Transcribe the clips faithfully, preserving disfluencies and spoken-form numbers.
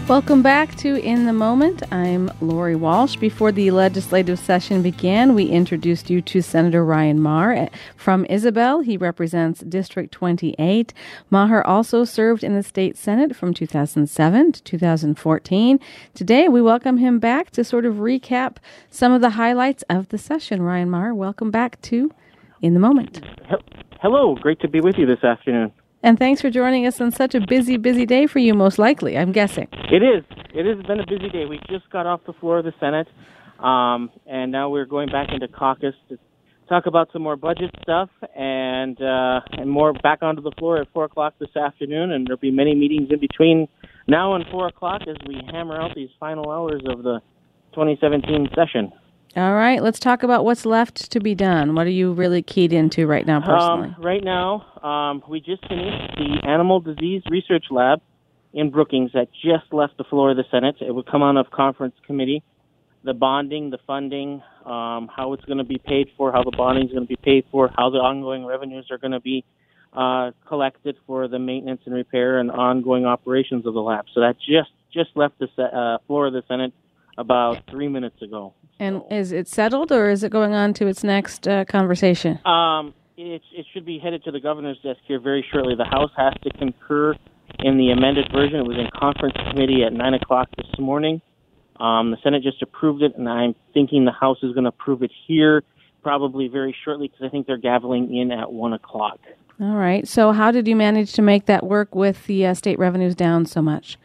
Welcome back to In the Moment. I'm Lori Walsh. Before the legislative session began, we introduced you to Senator Ryan Maher from Isabel. He represents District twenty-eight. Maher also served in the state Senate from two thousand seven to two thousand fourteen. Today, we welcome him back to sort of recap some of the highlights of the session. Ryan Maher, welcome back to In the Moment. Hello. Great to be with you this afternoon. And thanks for joining us on such a busy, busy day for you, most likely, I'm guessing. It is. It has been a busy day. We just got off the floor of the Senate, um, and now we're going back into caucus to talk about some more budget stuff and uh, and more back onto the floor at four o'clock this afternoon, and there'll be many meetings in between now and four o'clock as we hammer out these final hours of the twenty seventeen session. All right, let's talk about what's left to be done. What are you really keyed into right now, personally? Um, right now, um, we just finished the Animal Disease Research Lab in Brookings that just left the floor of the Senate. It would come on a conference committee. The bonding, the funding, um, how it's going to be paid for, how the bonding is going to be paid for, how the ongoing revenues are going to be uh, collected for the maintenance and repair and ongoing operations of the lab. So that just, just left the uh, floor of the Senate about three minutes ago. And is it settled, or is it going on to its next uh, conversation? Um, it, it should be headed to the governor's desk here very shortly. The House has to concur in the amended version. It was in conference committee at nine o'clock this morning. Um, the Senate just approved it, and I'm thinking the House is going to approve it here probably very shortly because I think they're gaveling in at one o'clock. All right. So how did you manage to make that work with the uh, state revenues down so much?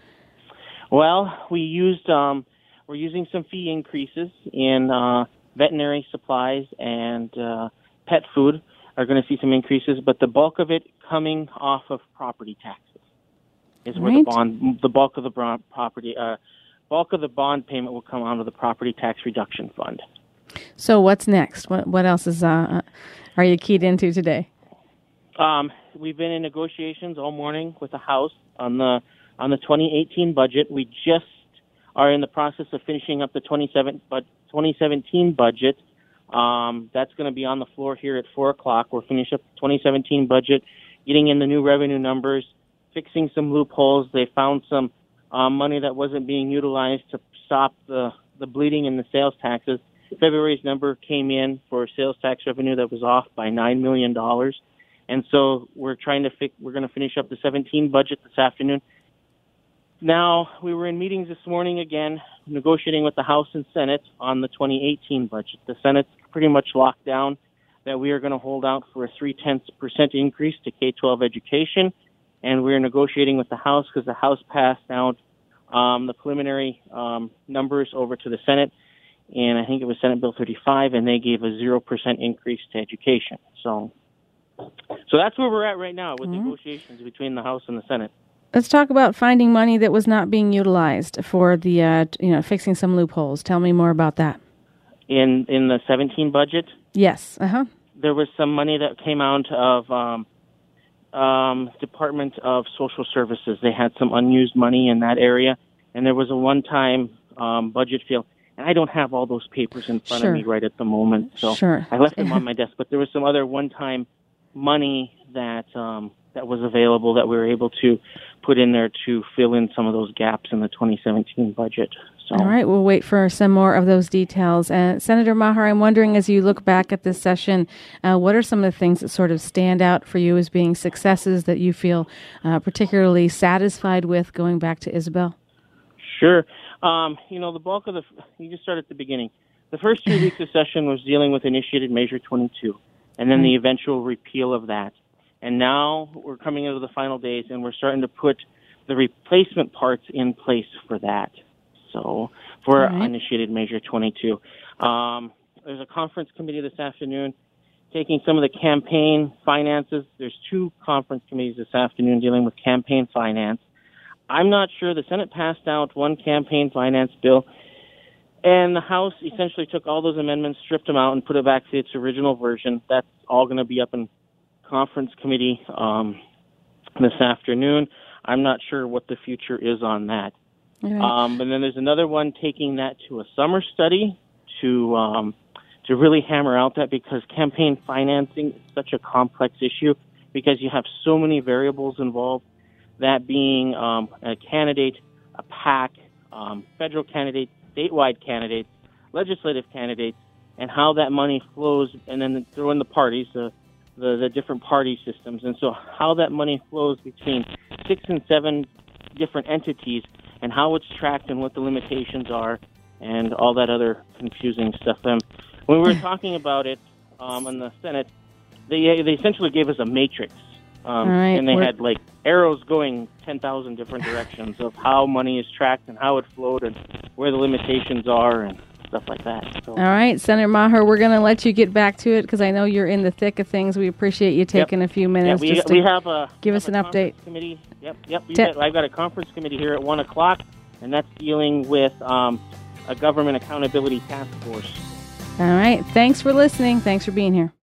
Well, we used... Um, We're using some fee increases in uh, veterinary supplies and uh, pet food are going to see some increases, but the bulk of it coming off of property taxes is where right. the bond, the bulk of the bond property, uh, bulk of the bond payment will come out of the property tax reduction fund. So what's next? What what else is uh, are you keyed into today? Um, we've been in negotiations all morning with the House on the on the twenty eighteen budget. We just are in the process of finishing up the twenty seventeen budget. Um, that's going to be on the floor here at four o'clock. We'll finish up the twenty seventeen budget, getting in the new revenue numbers, fixing some loopholes. They found some um, money that wasn't being utilized to stop the, the bleeding in the sales taxes. February's number came in for sales tax revenue that was off by nine million dollars. And so we're trying to fix, we're going to finish up the seventeen budget this afternoon. Now, we were in meetings this morning again, negotiating with the House and Senate on the twenty eighteen budget. The Senate's pretty much locked down that we are going to hold out for a three-tenths percent increase to K twelve education, and we're negotiating with the House because the House passed out um, the preliminary um, numbers over to the Senate, and I think it was Senate Bill thirty-five, and they gave a zero percent increase to education. So, so that's where we're at right now with mm-hmm. negotiations between the House and the Senate. Let's talk about finding money that was not being utilized for the, uh, you know, fixing some loopholes. Tell me more about that. In in the seventeen budget? Yes. Uh-huh. There was some money that came out of um, um, Department of Social Services. They had some unused money in that area, and there was a one-time um, budget fail. And I don't have all those papers in front sure. of me right at the moment, so sure. I left them on my desk. But there was some other one-time money that um, that was available that we were able to put in there to fill in some of those gaps in the twenty seventeen budget. So. All right, we'll wait for some more of those details. Uh, Senator Maher, I'm wondering, as you look back at this session, uh, what are some of the things that sort of stand out for you as being successes that you feel uh, particularly satisfied with going back to Isabel? Sure. Um, you know, the bulk of the, you just start at the beginning. The first two weeks of session was dealing with Initiated Measure twenty-two, and then mm-hmm. the eventual repeal of that. And now we're coming into the final days, and we're starting to put the replacement parts in place for that. So for right. Initiated Measure twenty-two. Um, there's a conference committee this afternoon taking some of the campaign finances. There's two conference committees this afternoon dealing with campaign finance. I'm not sure. The Senate passed out one campaign finance bill, and the House essentially took all those amendments, stripped them out, and put it back to its original version. That's all going to be up in conference committee um, this afternoon. I'm not sure what the future is on that. Right. Um, and then there's another one taking that to a summer study to um, to really hammer out that, because campaign financing is such a complex issue because you have so many variables involved, that being um, a candidate, a PAC, um, federal candidates, statewide candidates, legislative candidates, and how that money flows, and then throw in the parties, the, the, the different party systems. And so how that money flows between six and seven different entities and how it's tracked and what the limitations are and all that other confusing stuff. Um, when we were talking about it um, in the Senate, they, they essentially gave us a matrix. Um, right, and they we're... had like arrows going ten thousand different directions of how money is tracked and how it flowed and where the limitations are and stuff like that. So. All right, Senator Maher, we're going to let you get back to it because I know you're in the thick of things. We appreciate you taking yep. a few minutes. Yeah, we, just we to have a give have us an a update. Committee. Yep, yep. Te- got, I've got a conference committee here at one o'clock, and that's dealing with um, a government accountability task force. All right. Thanks for listening. Thanks for being here.